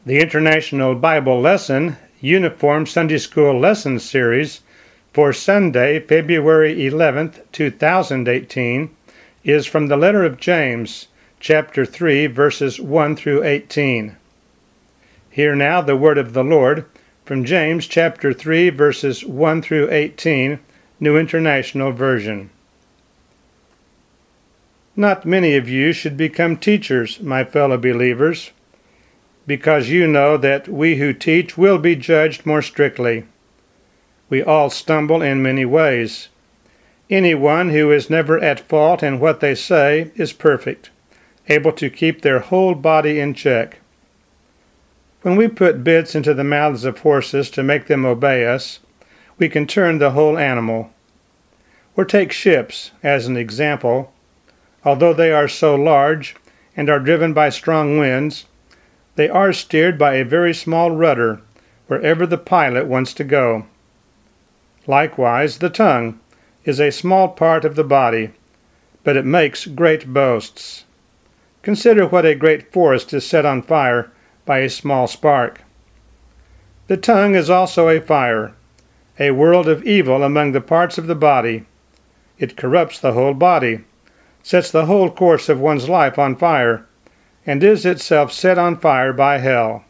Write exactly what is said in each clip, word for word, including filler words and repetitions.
The International Bible Lesson Uniform Sunday School Lesson Series for Sunday, February eleventh, two thousand eighteen, is from the letter of James, chapter three, verses one through eighteen. Hear now the word of the Lord from James chapter three, verses one through eighteen, New International Version. Not many of you should become teachers, my fellow believers, because you know that we who teach will be judged more strictly. We all stumble in many ways. Anyone who is never at fault in what they say is perfect, able to keep their whole body in check. When we put bits into the mouths of horses to make them obey us, we can turn the whole animal. Or take ships as an example. Although they are so large and are driven by strong winds, they are steered by a very small rudder wherever the pilot wants to go. Likewise, the tongue is a small part of the body, but it makes great boasts. Consider what a great forest is set on fire by a small spark. The tongue is also a fire, a world of evil among the parts of the body. It corrupts the whole body, sets the whole course of one's life on fire, and is itself set on fire by hell.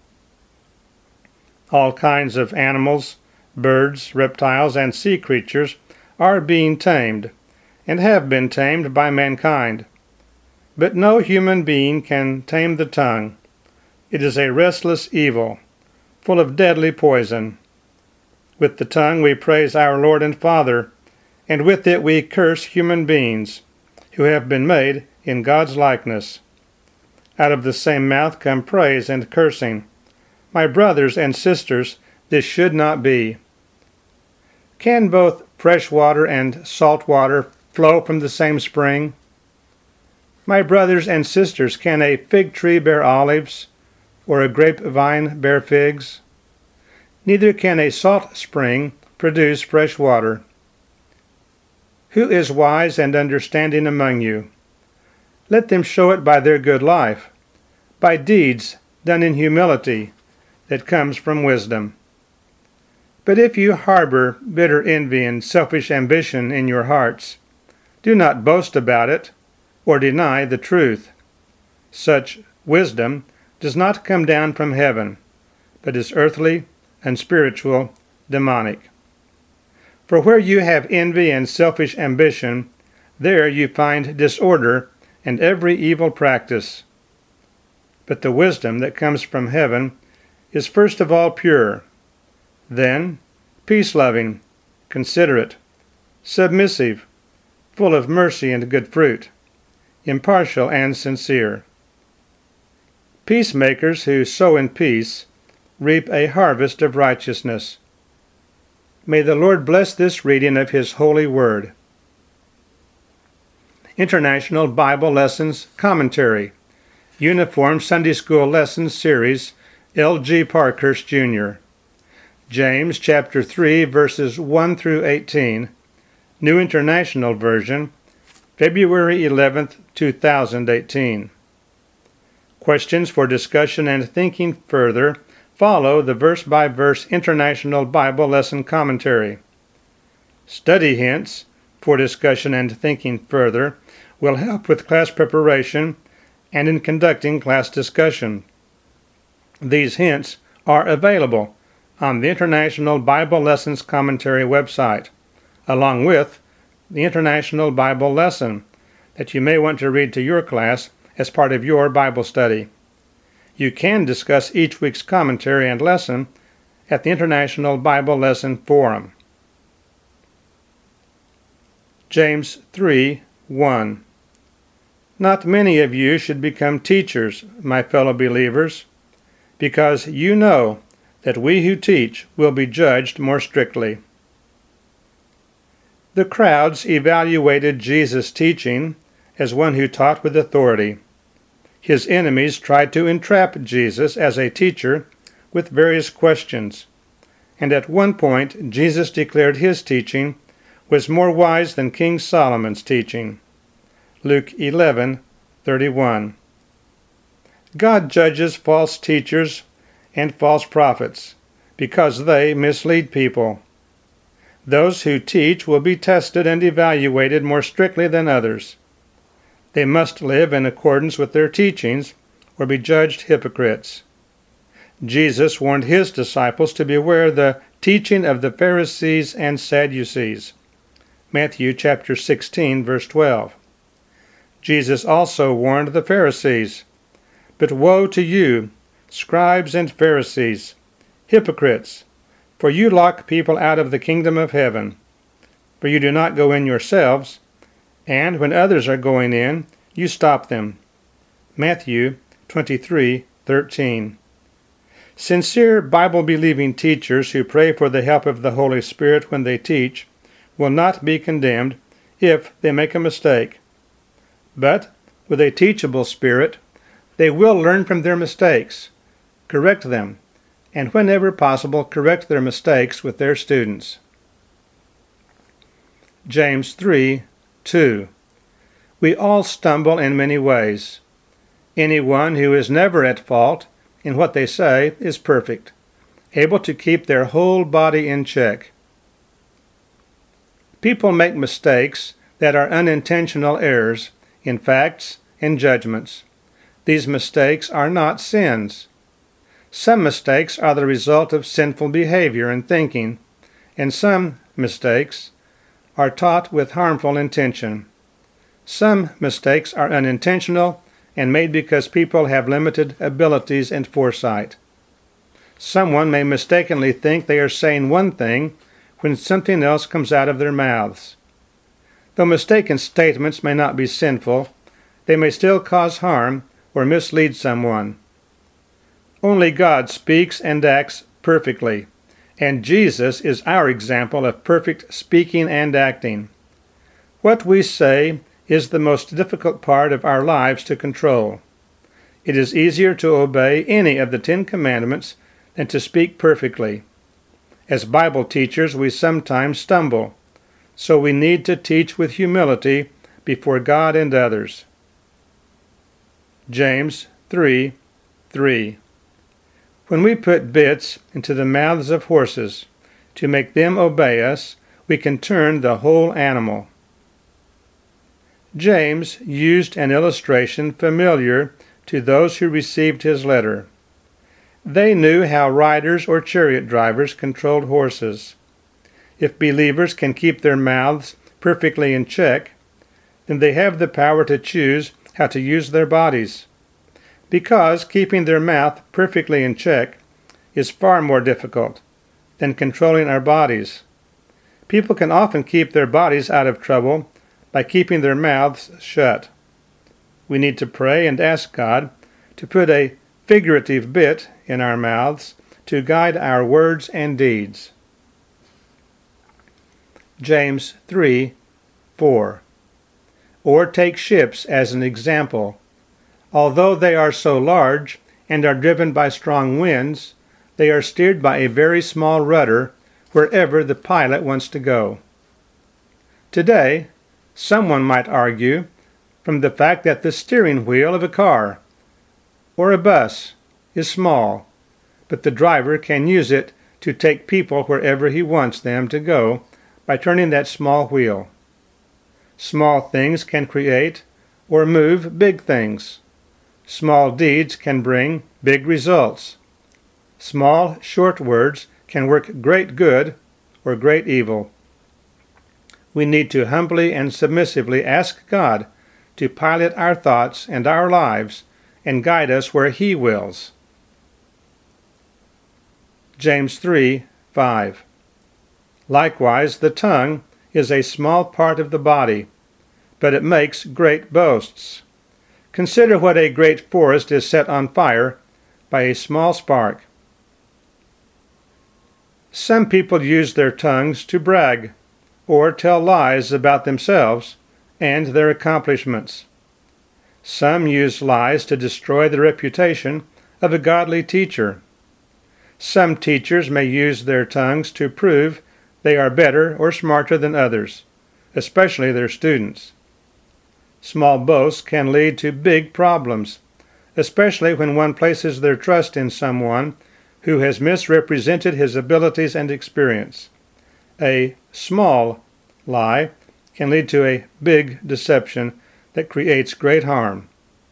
All kinds of animals, birds, reptiles, and sea creatures are being tamed, and have been tamed by mankind. But no human being can tame the tongue. It is a restless evil, full of deadly poison. With the tongue we praise our Lord and Father, and with it we curse human beings, who have been made in God's likeness. Out of the same mouth come praise and cursing. My brothers and sisters, this should not be. Can both fresh water and salt water flow from the same spring? My brothers and sisters, can a fig tree bear olives, or a grapevine bear figs? Neither can a salt spring produce fresh water. Who is wise and understanding among you? Let them show it by their good life, by deeds done in humility that comes from wisdom. But if you harbor bitter envy and selfish ambition in your hearts, do not boast about it or deny the truth. Such wisdom does not come down from heaven, but is earthly, unspiritual, demonic. For where you have envy and selfish ambition, there you find disorder and every evil practice. But the wisdom that comes from heaven is first of all pure, then peace-loving, considerate, submissive, full of mercy and good fruit, impartial and sincere. Peacemakers who sow in peace reap a harvest of righteousness. May the Lord bless this reading of His holy word. International Bible Lessons Commentary, Uniform Sunday School Lesson Series, L G Parkhurst, Junior James chapter three, verses one through eighteen, New International Version, February eleventh, two thousand eighteen. Questions for discussion and thinking further follow the verse-by-verse International Bible Lesson Commentary. Study hints for discussion and thinking further will help with class preparation and in conducting class discussion. These hints are available on the International Bible Lessons Commentary website, along with the International Bible Lesson that you may want to read to your class as part of your Bible study. You can discuss each week's commentary and lesson at the International Bible Lesson Forum. James three, one. Not many of you should become teachers, my fellow believers, because you know that we who teach will be judged more strictly. The crowds evaluated Jesus' teaching as one who taught with authority. His enemies tried to entrap Jesus as a teacher with various questions, and at one point Jesus declared his teaching was more wise than King Solomon's teaching. Luke eleven thirty-one. God judges false teachers and false prophets, because they mislead people. Those who teach will be tested and evaluated more strictly than others. They must live in accordance with their teachings, or be judged hypocrites. Jesus warned his disciples to beware the teaching of the Pharisees and Sadducees. Matthew chapter sixteen, verse twelve. Jesus also warned the Pharisees, "But woe to you, scribes and Pharisees, hypocrites, for you lock people out of the kingdom of heaven. For you do not go in yourselves, and when others are going in, you stop them." Matthew twenty-three, thirteen. Sincere Bible-believing teachers who pray for the help of the Holy Spirit when they teach will not be condemned if they make a mistake. But with a teachable spirit, they will learn from their mistakes, correct them, and whenever possible correct their mistakes with their students. James three, two. We all stumble in many ways. Anyone who is never at fault in what they say is perfect, able to keep their whole body in check. People make mistakes that are unintentional errors in facts and judgments. These mistakes are not sins. Some mistakes are the result of sinful behavior and thinking, and some mistakes are taught with harmful intention. Some mistakes are unintentional and made because people have limited abilities and foresight. Someone may mistakenly think they are saying one thing when something else comes out of their mouths. Though mistaken statements may not be sinful, they may still cause harm or mislead someone. Only God speaks and acts perfectly, and Jesus is our example of perfect speaking and acting. What we say is the most difficult part of our lives to control. It is easier to obey any of the Ten Commandments than to speak perfectly. As Bible teachers, we sometimes stumble, so we need to teach with humility before God and others. James three, three. When we put bits into the mouths of horses to make them obey us, we can turn the whole animal. James used an illustration familiar to those who received his letter. They knew how riders or chariot drivers controlled horses. If believers can keep their mouths perfectly in check, then they have the power to choose how to use their bodies. Because keeping their mouth perfectly in check is far more difficult than controlling our bodies. People can often keep their bodies out of trouble by keeping their mouths shut. We need to pray and ask God to put a figurative bit in our mouths to guide our words and deeds. James three, four. Or take ships as an example. Although they are so large and are driven by strong winds, they are steered by a very small rudder wherever the pilot wants to go. Today, someone might argue from the fact that the steering wheel of a car or a bus is small, but the driver can use it to take people wherever he wants them to go by turning that small wheel. Small things can create or move big things. Small deeds can bring big results. Small, short words can work great good or great evil. We need to humbly and submissively ask God to pilot our thoughts and our lives and guide us where He wills. James three, five. Likewise, the tongue is a small part of the body, but it makes great boasts. Consider what a great forest is set on fire by a small spark. Some people use their tongues to brag or tell lies about themselves and their accomplishments. Some use lies to destroy the reputation of a godly teacher. Some teachers may use their tongues to prove they are better or smarter than others, especially their students. Small boasts can lead to big problems, especially when one places their trust in someone who has misrepresented his abilities and experience. A small lie can lead to a big deception that creates great harm.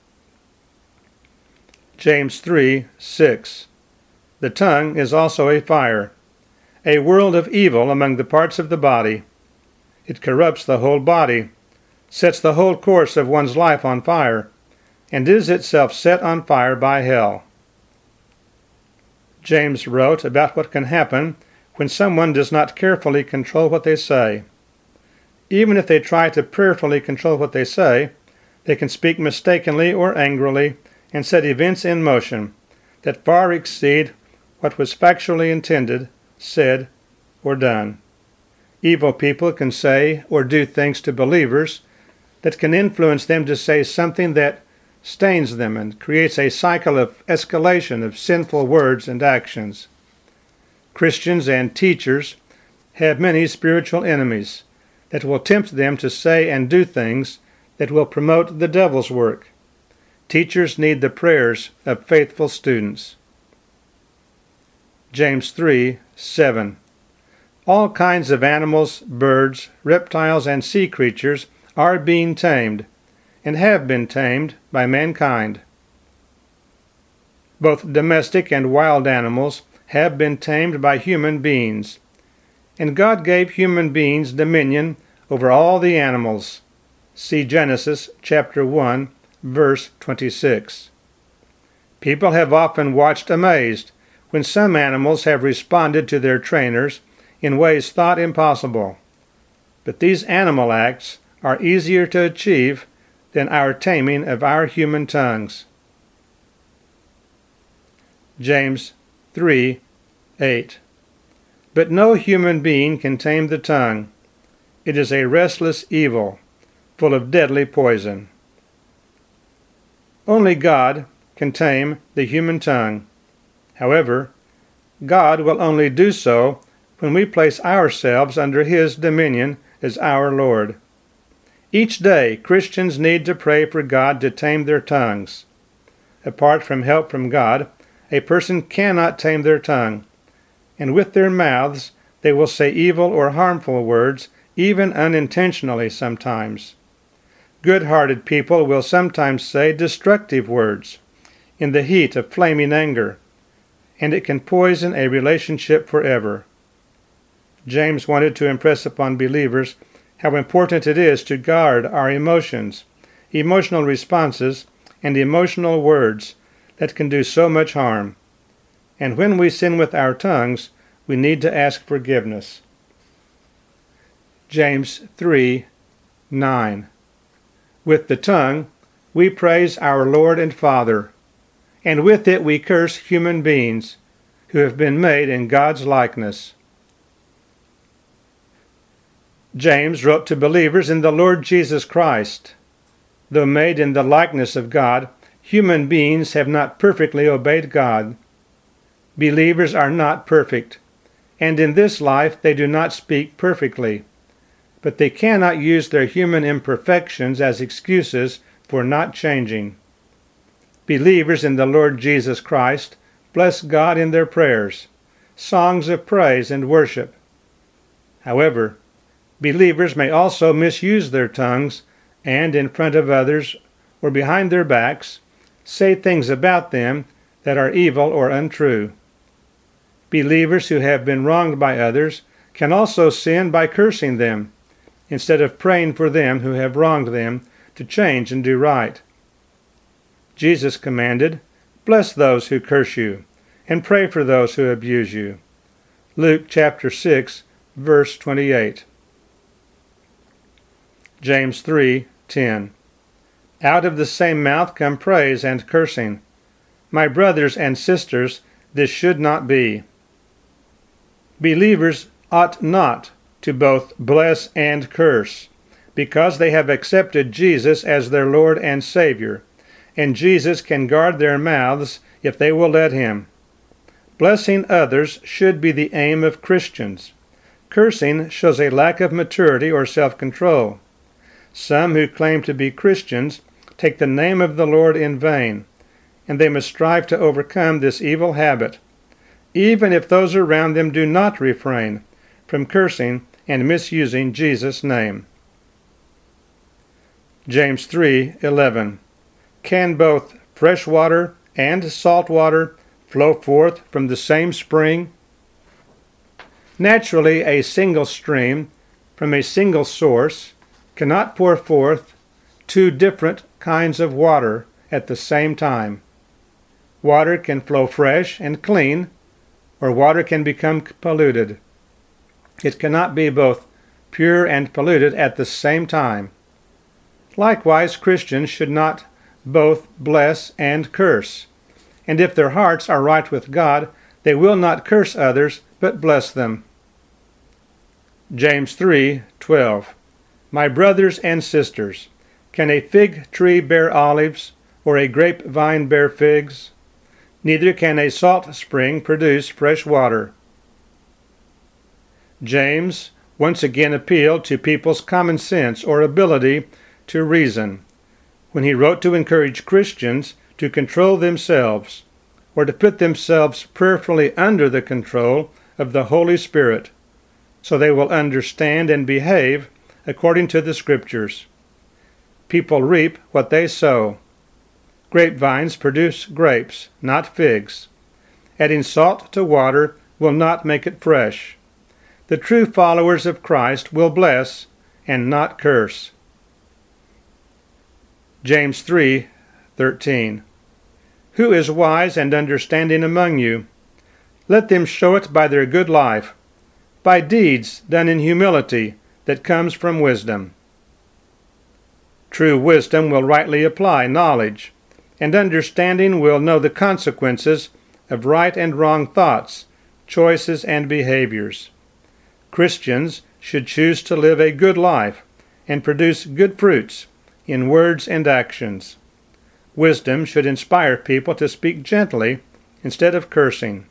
James three six. The tongue is also a fire, a world of evil among the parts of the body. It corrupts the whole body, sets the whole course of one's life on fire, and is itself set on fire by hell. James wrote about what can happen when someone does not carefully control what they say. Even if they try to prayerfully control what they say, they can speak mistakenly or angrily and set events in motion that far exceed what was factually intended, said, or done. Evil people can say or do things to believers that can influence them to say something that stains them and creates a cycle of escalation of sinful words and actions. Christians and teachers have many spiritual enemies that will tempt them to say and do things that will promote the devil's work. Teachers need the prayers of faithful students. James three seven. All kinds of animals, birds, reptiles, and sea creatures are being tamed, and have been tamed by mankind. Both domestic and wild animals have been tamed by human beings, and God gave human beings dominion over all the animals. See Genesis chapter one, verse twenty-six. People have often watched amazed when some animals have responded to their trainers in ways thought impossible. But these animal acts are easier to achieve than our taming of our human tongues. James three eight. But no human being can tame the tongue. It is a restless evil, full of deadly poison. Only God can tame the human tongue. However, God will only do so when we place ourselves under His dominion as our Lord. Each day, Christians need to pray for God to tame their tongues. Apart from help from God, a person cannot tame their tongue, and with their mouths they will say evil or harmful words, even unintentionally sometimes. Good-hearted people will sometimes say destructive words in the heat of flaming anger, and it can poison a relationship forever. James wanted to impress upon believers how important it is to guard our emotions, emotional responses, and emotional words that can do so much harm. And when we sin with our tongues, we need to ask forgiveness. James three nine. With the tongue we praise our Lord and Father, and with it we curse human beings who have been made in God's likeness. James wrote to believers in the Lord Jesus Christ. Though made in the likeness of God, human beings have not perfectly obeyed God. Believers are not perfect, and in this life they do not speak perfectly. But they cannot use their human imperfections as excuses for not changing. Believers in the Lord Jesus Christ bless God in their prayers, songs of praise and worship. However, believers may also misuse their tongues and, in front of others or behind their backs, say things about them that are evil or untrue. Believers who have been wronged by others can also sin by cursing them, instead of praying for them who have wronged them to change and do right. Jesus commanded, "Bless those who curse you, and pray for those who abuse you." Luke chapter six, verse twenty-eight. James three ten. Out of the same mouth come praise and cursing. My brothers and sisters, this should not be. Believers ought not to both bless and curse, because they have accepted Jesus as their Lord and Savior, and Jesus can guard their mouths if they will let Him. Blessing others should be the aim of Christians. Cursing shows a lack of maturity or self-control. Some who claim to be Christians take the name of the Lord in vain, and they must strive to overcome this evil habit. even if those around them do not refrain from cursing and misusing Jesus' name. James three eleven. Can both fresh water and salt water flow forth from the same spring? Naturally, a single stream from a single source cannot pour forth two different kinds of water at the same time. Water can flow fresh and clean, or water can become polluted. It cannot be both pure and polluted at the same time. Likewise, Christians should not both bless and curse, and if their hearts are right with God, they will not curse others, but bless them. James three twelve. My brothers and sisters, can a fig tree bear olives, or a grapevine bear figs? Neither can a salt spring produce fresh water. James once again appealed to people's common sense or ability to reason when he wrote to encourage Christians to control themselves, or to put themselves prayerfully under the control of the Holy Spirit, so they will understand and behave according to the Scriptures. People reap what they sow. Grapevines produce grapes, not figs. Adding salt to water will not make it fresh. The true followers of Christ will bless and not curse. James three thirteen. Who is wise and understanding among you? Let them show it by their good life, by deeds done in humility that comes from wisdom. True wisdom will rightly apply knowledge, and understanding will know the consequences of right and wrong thoughts, choices, and behaviors. Christians should choose to live a good life and produce good fruits in words and actions. Wisdom should inspire people to speak gently instead of cursing.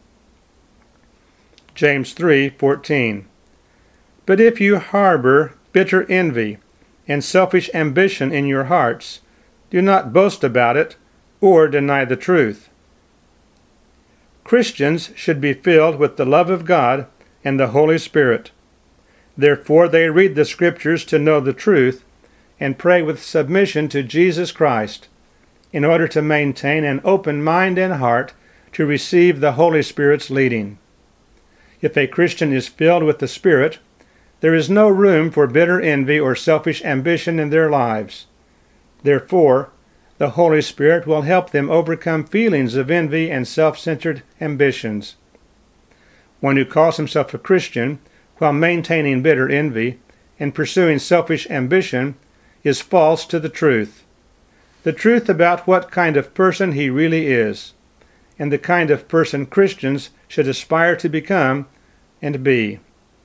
James three fourteen. But if you harbor bitter envy and selfish ambition in your hearts, do not boast about it or deny the truth. Christians should be filled with the love of God and the Holy Spirit. Therefore they read the Scriptures to know the truth and pray with submission to Jesus Christ in order to maintain an open mind and heart to receive the Holy Spirit's leading. If a Christian is filled with the Spirit, there is no room for bitter envy or selfish ambition in their lives. Therefore, the Holy Spirit will help them overcome feelings of envy and self-centered ambitions. One who calls himself a Christian while maintaining bitter envy and pursuing selfish ambition is false to the truth. The truth about what kind of person he really is, and the kind of person Christians should aspire to become and be.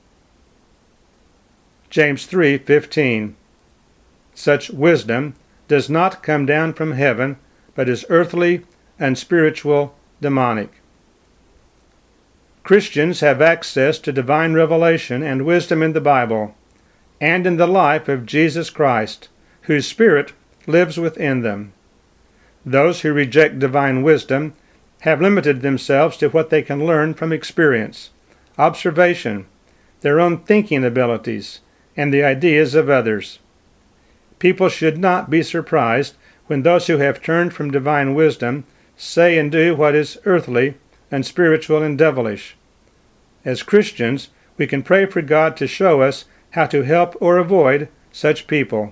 James three fifteen. Such wisdom does not come down from heaven, but is earthly, unspiritual, demonic. Christians have access to divine revelation and wisdom in the Bible, and in the life of Jesus Christ, whose Spirit lives within them. Those who reject divine wisdom have limited themselves to what they can learn from experience, observation, their own thinking abilities, and the ideas of others. People should not be surprised when those who have turned from divine wisdom say and do what is earthly, unspiritual, and devilish. As Christians, we can pray for God to show us how to help or avoid such people.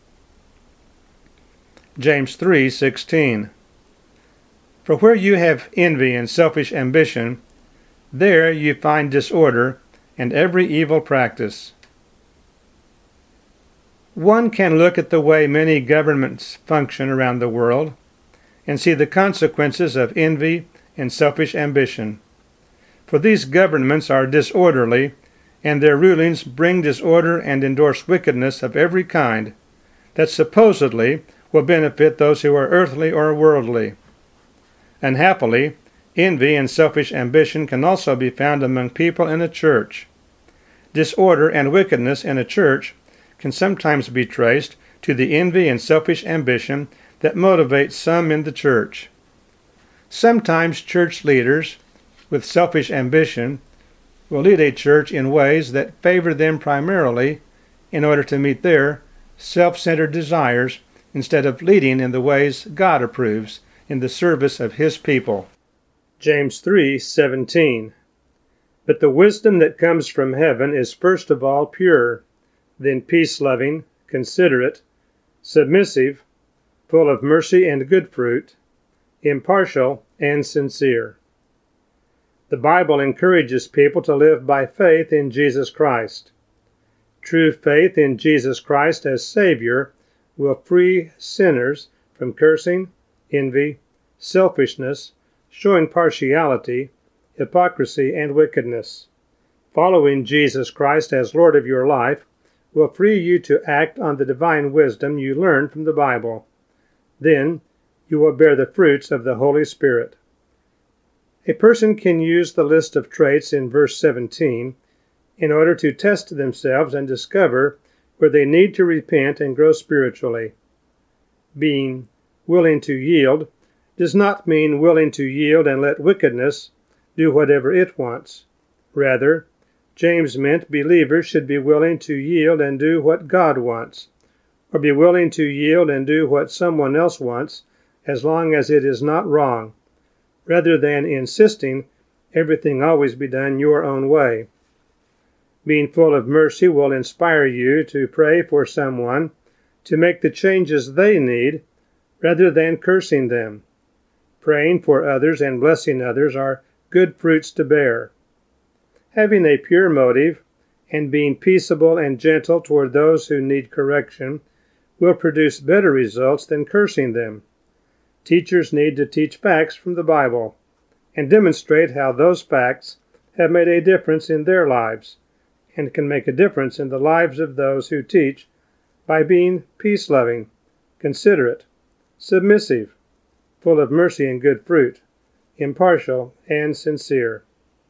James three sixteen. For where you have envy and selfish ambition, there you find disorder and every evil practice. One can look at the way many governments function around the world and see the consequences of envy and selfish ambition. For these governments are disorderly, and their rulings bring disorder and endorse wickedness of every kind that supposedly will benefit those who are earthly or worldly. Unhappily, envy and selfish ambition can also be found among people in a church. Disorder and wickedness in a church can sometimes be traced to the envy and selfish ambition that motivates some in the church. Sometimes church leaders with selfish ambition will lead a church in ways that favor them primarily in order to meet their self-centered desires instead of leading in the ways God approves in the service of His people. James three seventeen. But the wisdom that comes from heaven is first of all pure, then peace-loving, considerate, submissive, full of mercy and good fruit, impartial and sincere. The Bible encourages people to live by faith in Jesus Christ. True faith in Jesus Christ as Savior will free sinners from cursing, envy, selfishness, showing partiality, hypocrisy, and wickedness. Following Jesus Christ as Lord of your life will free you to act on the divine wisdom you learn from the Bible. Then you will bear the fruits of the Holy Spirit. A person can use the list of traits in verse seventeen in order to test themselves and discover where they need to repent and grow spiritually. Being willing to yield does not mean willing to yield and let wickedness do whatever it wants. Rather, James meant believers should be willing to yield and do what God wants, or be willing to yield and do what someone else wants, as long as it is not wrong, rather than insisting everything always be done your own way. Being full of mercy will inspire you to pray for someone to make the changes they need, rather than cursing them. Praying for others and blessing others are good fruits to bear. Having a pure motive and being peaceable and gentle toward those who need correction will produce better results than cursing them. Teachers need to teach facts from the Bible and demonstrate how those facts have made a difference in their lives and can make a difference in the lives of those who teach by being peace-loving, considerate, submissive, full of mercy and good fruit, impartial and sincere.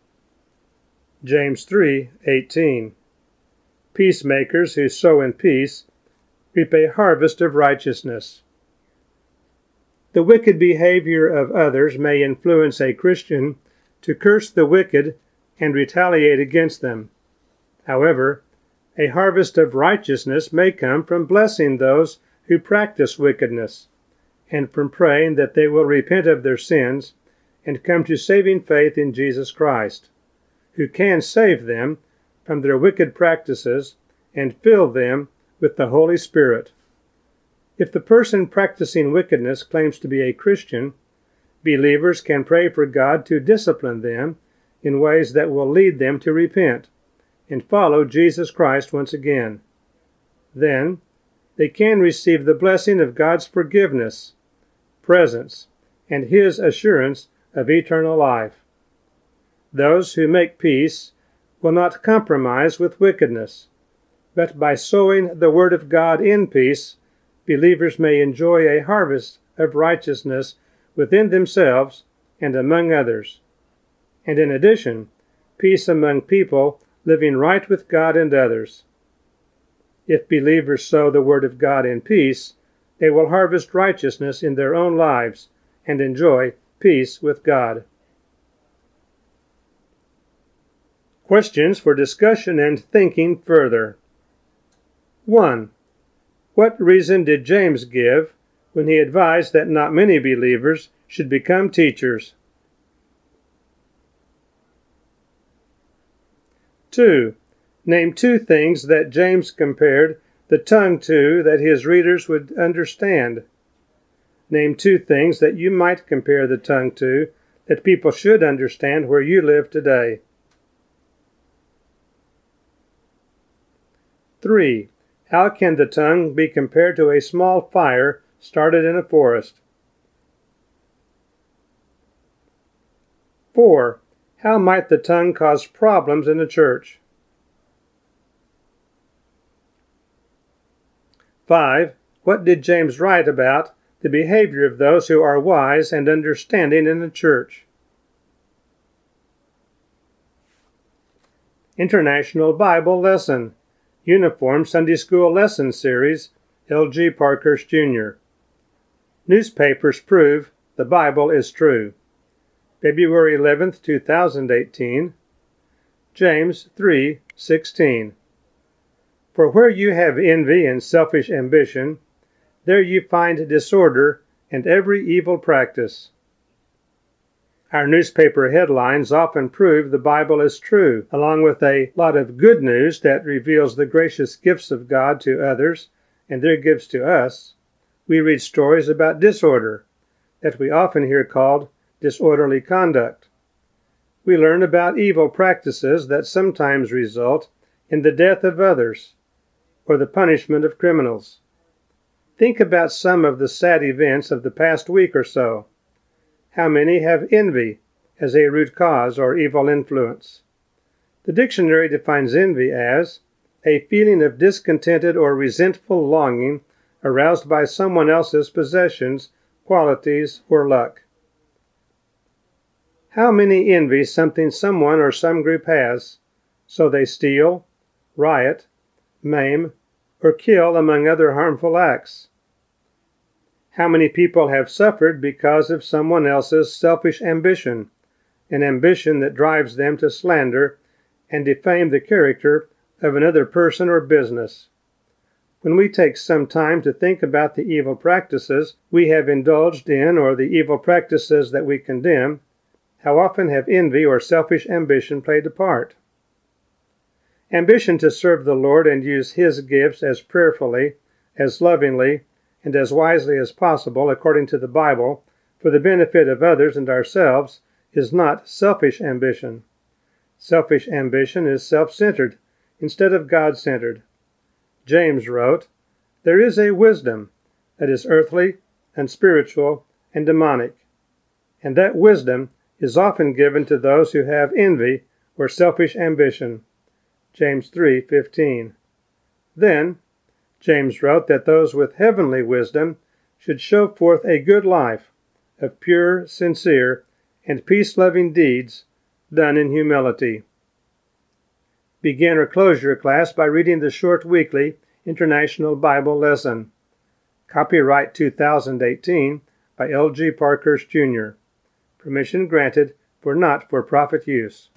James three eighteen. Peacemakers who sow in peace reap a harvest of righteousness. The wicked behavior of others may influence a Christian to curse the wicked and retaliate against them. However, a harvest of righteousness may come from blessing those who practice wickedness, and from praying that they will repent of their sins and come to saving faith in Jesus Christ, who can save them from their wicked practices and fill them with the Holy Spirit. If the person practicing wickedness claims to be a Christian, believers can pray for God to discipline them in ways that will lead them to repent and follow Jesus Christ once again. Then, they can receive the blessing of God's forgiveness, presence, and His assurance of eternal life. Those who make peace will not compromise with wickedness, but by sowing the Word of God in peace, believers may enjoy a harvest of righteousness within themselves and among others, and in addition, peace among people living right with God and others. If believers sow the Word of God in peace, they will harvest righteousness in their own lives and enjoy peace with God. Questions for discussion and thinking further. one. What reason did James give when he advised that not many believers should become teachers? two. Name two things that James compared the tongue to that his readers would understand. Name two things that you might compare the tongue to that people should understand where you live today. three. How can the tongue be compared to a small fire started in a forest? four. How might the tongue cause problems in the church? five. What did James write about the behavior of those who are wise and understanding in the church? International Bible Lesson, Uniform Sunday School Lesson Series, L G Parkhurst Junior Newspapers prove the Bible is true. February eleventh, two thousand eighteen. James three sixteen. For where you have envy and selfish ambition, there you find disorder and every evil practice. Our newspaper headlines often prove the Bible is true, along with a lot of good news that reveals the gracious gifts of God to others and their gifts to us. We read stories about disorder that we often hear called disorderly conduct. We learn about evil practices that sometimes result in the death of others or the punishment of criminals. Think about some of the sad events of the past week or so. How many have envy as a root cause or evil influence? The dictionary defines envy as a feeling of discontented or resentful longing aroused by someone else's possessions, qualities, or luck. How many envy something someone or some group has, so they steal, riot, maim, or kill, among other harmful acts? How many people have suffered because of someone else's selfish ambition, an ambition that drives them to slander and defame the character of another person or business? When we take some time to think about the evil practices we have indulged in or the evil practices that we condemn, how often have envy or selfish ambition played a part? Ambition to serve the Lord and use His gifts as prayerfully, as lovingly, and as wisely as possible according to the Bible for the benefit of others and ourselves is not selfish ambition. Selfish ambition is self-centered instead of God-centered. James wrote, "There is a wisdom that is earthly and spiritual and demonic, and that wisdom is often given to those who have envy or selfish ambition." James three fifteen. Then, James wrote that those with heavenly wisdom should show forth a good life of pure, sincere, and peace-loving deeds done in humility. Begin or close your class by reading the short weekly International Bible Lesson. Copyright two thousand eighteen by L G Parkhurst Junior Permission granted for not-for-profit use.